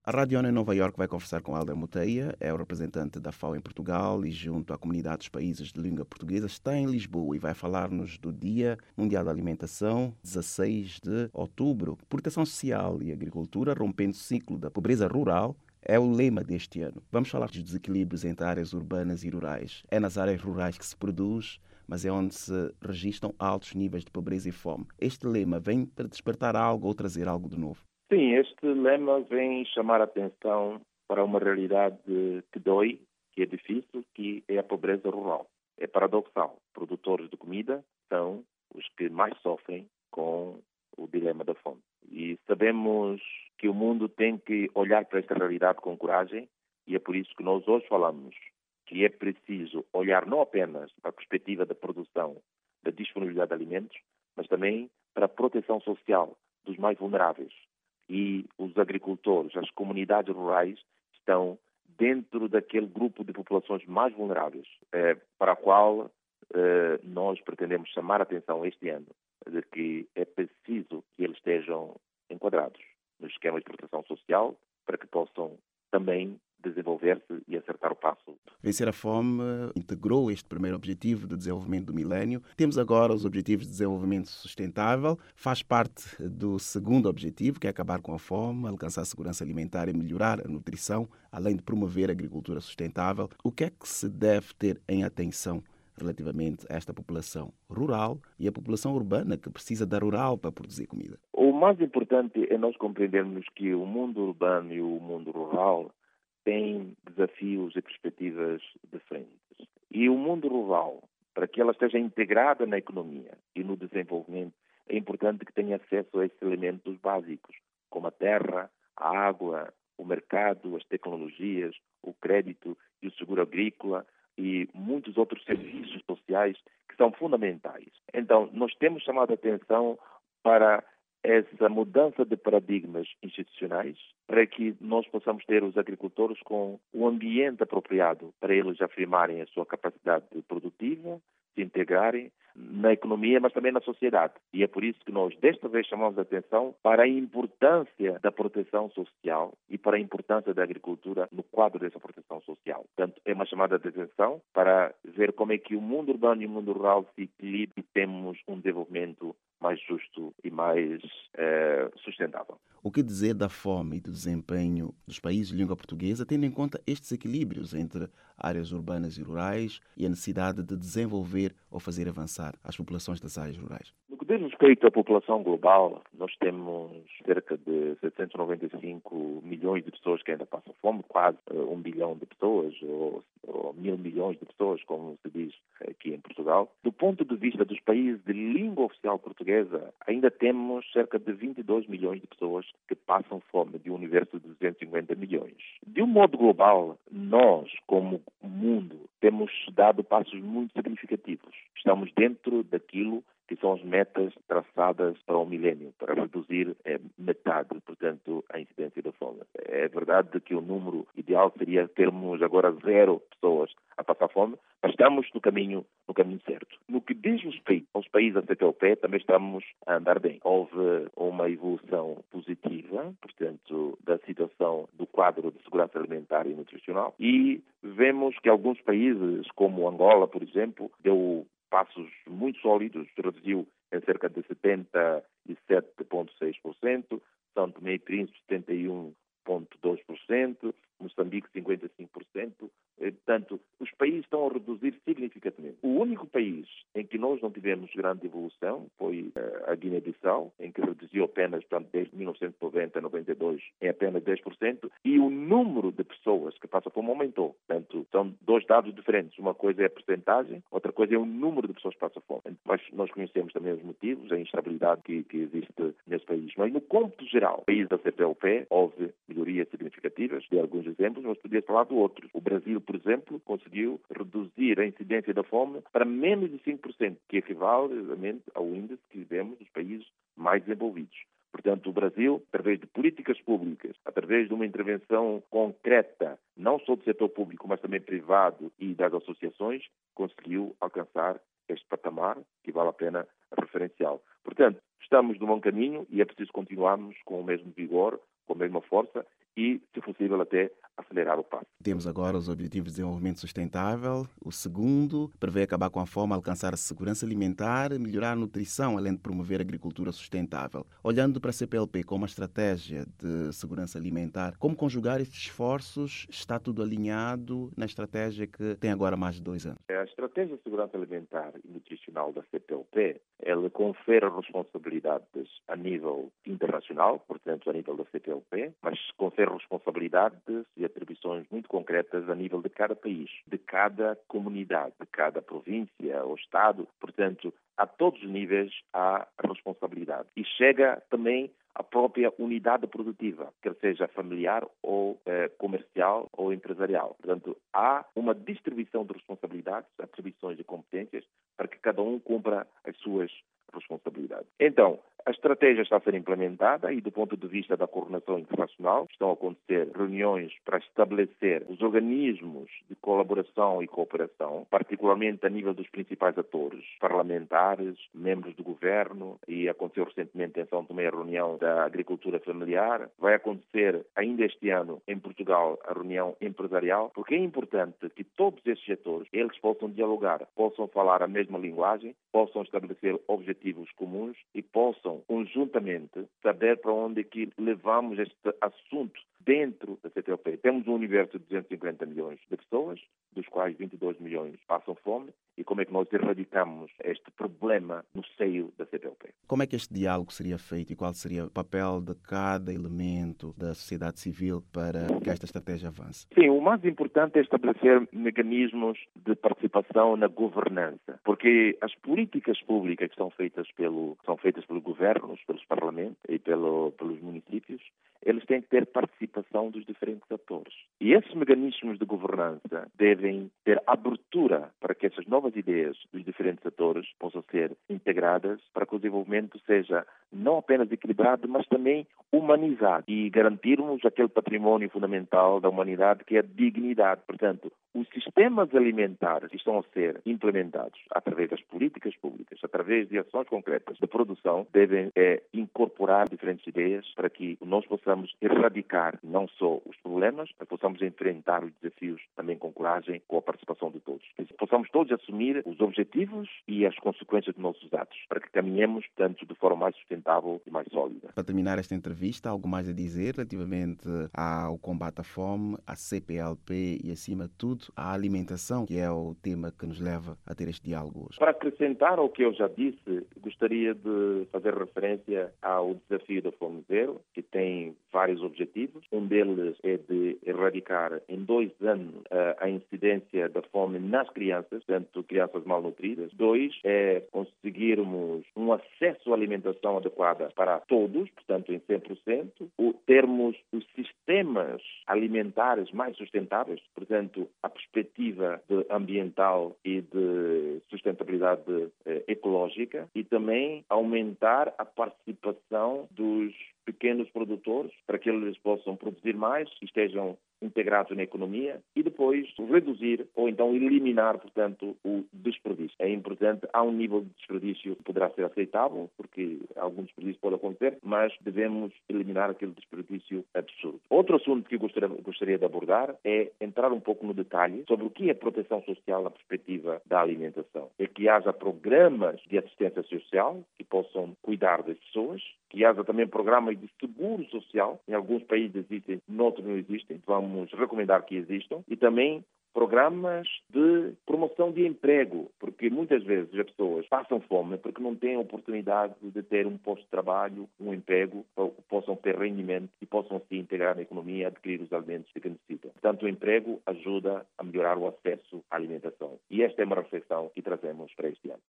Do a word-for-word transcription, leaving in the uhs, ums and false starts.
A Rádio ONU em Nova Iorque vai conversar com Helder Muteia, é o representante da FAO em Portugal e junto à comunidade dos países de língua portuguesa está em Lisboa e vai falar-nos do Dia Mundial da Alimentação, dezasseis de outubro. Proteção social e agricultura, rompendo o ciclo da pobreza rural, é o lema deste ano. Vamos falar dos desequilíbrios entre áreas urbanas e rurais. É nas áreas rurais que se produz, mas é onde se registram altos níveis de pobreza e fome. Este lema vem para despertar algo ou trazer algo de novo? Sim, este lema vem chamar a atenção para uma realidade que dói, que é difícil, que é a pobreza rural. É paradoxal. Produtores de comida são os que mais sofrem com o dilema da fome. E sabemos que o mundo tem que olhar para esta realidade com coragem e é por isso que nós hoje falamos que é preciso olhar não apenas para a perspectiva da produção, da disponibilidade de alimentos, mas também para a proteção social dos mais vulneráveis. E os agricultores, as comunidades rurais, estão dentro daquele grupo de populações mais vulneráveis, eh, para a qual eh, nós pretendemos chamar a atenção este ano, de que é preciso que eles estejam enquadrados nos esquemas de proteção social para que possam também desenvolver-se e acertar o passo. Vencer a fome integrou este primeiro objetivo de desenvolvimento do milénio. Temos agora os objetivos de desenvolvimento sustentável. Faz parte do segundo objetivo, que é acabar com a fome, alcançar a segurança alimentar e melhorar a nutrição, além de promover a agricultura sustentável. O que é que se deve ter em atenção relativamente a esta população rural e a população urbana que precisa da rural para produzir comida? O mais importante é nós compreendermos que o mundo urbano e o mundo rural têm desafios e perspectivas diferentes. E o mundo rural, para que ela esteja integrada na economia e no desenvolvimento, é importante que tenha acesso a esses elementos básicos, como a terra, a água, o mercado, as tecnologias, o crédito e o seguro agrícola e muitos outros serviços sociais que são fundamentais. Então, nós temos chamado a atenção para essa mudança de paradigmas institucionais para que nós possamos ter os agricultores com o ambiente apropriado para eles afirmarem a sua capacidade produtiva, se integrarem na economia, mas também na sociedade. E é por isso que nós, desta vez, chamamos a atenção para a importância da proteção social e para a importância da agricultura no quadro dessa proteção social. Portanto, é uma chamada de atenção para ver como é que o mundo urbano e o mundo rural se equilibram e temos um desenvolvimento mais justo e mais eh, sustentável. O que dizer da fome e do desempenho dos países de língua portuguesa, tendo em conta estes equilíbrios entre áreas urbanas e rurais e a necessidade de desenvolver ou fazer avançar as populações das áreas rurais? No que diz respeito à população global, nós temos cerca de setecentos e noventa e cinco milhões de pessoas que ainda passam fome, quase uh, um bilhão de pessoas, ou, ou mil milhões de pessoas, como se diz aqui em Portugal. Do ponto de vista dos países de língua oficial portuguesa, ainda temos cerca de vinte e dois milhões de pessoas que passam fome, de um universo de duzentos e cinquenta milhões. De um modo global, nós, como mundo, temos dado passos muito significativos. Estamos dentro daquilo que são as metas traçadas para o milénio, para reduzir eh, metade, portanto, a incidência da fome. É verdade que o número ideal seria termos agora zero pessoas a passar fome, mas estamos no caminho, no caminho certo. No que diz respeito aos países a C P L P, também estamos a andar bem. Houve uma evolução positiva, portanto, da situação do quadro de segurança alimentar e nutricional e vemos que alguns países, como Angola, por exemplo, deu passos muito sólidos, reduziu em cerca de setenta e sete vírgula seis por cento, São Tomé e Príncipe setenta e um vírgula dois por cento, Moçambique cinquenta e cinco por cento. Portanto, os países estão a reduzir significativamente. O único país em que nós não tivemos grande evolução foi a Guiné-Bissau, em que reduziu apenas, portanto, desde mil novecentos e noventa a noventa e dois, em apenas dez por cento, e o número de pessoas que passam fome aumentou. Portanto, são dois dados diferentes. Uma coisa é a percentagem, outra coisa é o número de pessoas que passam fome. Mas nós conhecemos também os motivos, a instabilidade que, que existe nesse país. Mas, no cômputo geral, país da C P L P, houve melhorias significativas, de alguns exemplos, mas podia falar de outros. O Brasil, por exemplo, conseguiu reduzir a incidência da fome para menos de cinco por cento, que equivale exatamente ao índice que vemos nos países mais desenvolvidos. Portanto, o Brasil, através de políticas públicas, através de uma intervenção concreta, não só do setor público, mas também privado e das associações, conseguiu alcançar este patamar que vale a pena referencial. Portanto, estamos no bom caminho e é preciso continuarmos com o mesmo vigor, com a mesma força e, se possível até acelerar o passo. Temos agora os Objetivos de Desenvolvimento Sustentável. O segundo prevê acabar com a fome, alcançar a segurança alimentar, melhorar a nutrição, além de promover a agricultura sustentável. Olhando para a C P L P como uma estratégia de segurança alimentar, como conjugar estes esforços? Está tudo alinhado na estratégia que tem agora mais de dois anos? A estratégia de segurança alimentar e nutricional da C P L P, ela confere responsabilidades a nível internacional, portanto a nível da C P L P, mas confere responsabilidades e atribuições muito concretas a nível de cada país, de cada comunidade, de cada província ou estado. Portanto, a todos os níveis há responsabilidade. E chega também à própria unidade produtiva, quer seja familiar ou eh, comercial ou empresarial. Portanto, há uma distribuição de responsabilidades, atribuições e competências para que cada um cumpra as suas responsabilidades. Então, a estratégia está a ser implementada e, do ponto de vista da coordenação internacional, estão a acontecer reuniões para estabelecer os organismos de colaboração e cooperação, particularmente a nível dos principais atores, parlamentares, membros do governo, e aconteceu recentemente em São Tomé a reunião da agricultura familiar. Vai acontecer ainda este ano em Portugal a reunião empresarial, porque é importante que todos estes atores, eles possam dialogar, possam falar a mesma linguagem, possam estabelecer objetivos comuns e possam conjuntamente saber para onde é que levamos este assunto dentro da C P L P. Temos um universo de duzentos e cinquenta milhões de pessoas, dos quais vinte e dois milhões passam fome, e como é que nós erradicamos este problema no seio da C P L P. Como é que este diálogo seria feito e qual seria o papel de cada elemento da sociedade civil para que esta estratégia avance? Sim, o mais importante é estabelecer mecanismos de participação na governança, porque as políticas públicas que são feitas pelo, são feitas pelos governos, pelos parlamentos e pelo, pelos municípios, eles têm que ter participação dos diferentes atores. E esses mecanismos de governança devem ter abertura para que essas novas ideias dos diferentes atores possam ser integradas para que o desenvolvimento seja não apenas equilibrado, mas também humanizado e garantirmos aquele património fundamental da humanidade que é a dignidade. Portanto, os sistemas alimentares que estão a ser implementados através das políticas públicas, através de ações concretas de produção, devem é, incorporar diferentes ideias para que nós possamos erradicar não só os problemas, mas possamos enfrentar os desafios também com coragem, com a participação de todos. Que possamos todos assumir os objetivos e as consequências dos nossos atos, para que caminhemos, portanto, de forma mais sustentável e mais sólida. Para terminar esta entrevista, algo mais a dizer relativamente ao combate à fome, à C P L P e, acima de tudo, à alimentação, que é o tema que nos leva a ter este diálogo hoje? Para acrescentar ao que eu já disse, gostaria de fazer referência ao desafio da Fome Zero, que tem vários objetivos. Um deles é de erradicar em dois anos a incidência da fome nas crianças, portanto, crianças malnutridas. Dois, é conseguirmos um acesso à alimentação adequada para todos, portanto, em cem por cento. O, termos os sistemas alimentares mais sustentáveis, portanto, a perspectiva de ambiental e de sustentabilidade eh, ecológica, e também aumentar a participação dos pequenos produtores para que eles possam produzir mais e estejam integrados na economia, e depois reduzir ou então eliminar, portanto, o desperdício. É importante, há um nível de desperdício que poderá ser aceitável, porque algum desperdício pode acontecer, mas devemos eliminar aquele desperdício absurdo. Outro assunto que eu gostaria, gostaria de abordar é entrar um pouco no detalhe sobre o que é proteção social na perspectiva da alimentação. É que haja programas de assistência social que possam cuidar das pessoas, que haja também programas de seguro social, em alguns países existem, noutros não existem, vamos recomendar que existam, e também programas de promoção de emprego, porque muitas vezes as pessoas passam fome porque não têm a oportunidade de ter um posto de trabalho, um emprego, possam ter rendimento e possam se integrar na economia e adquirir os alimentos que necessitam. Portanto, o emprego ajuda a melhorar o acesso à alimentação. E esta é uma reflexão que trazemos para este ano.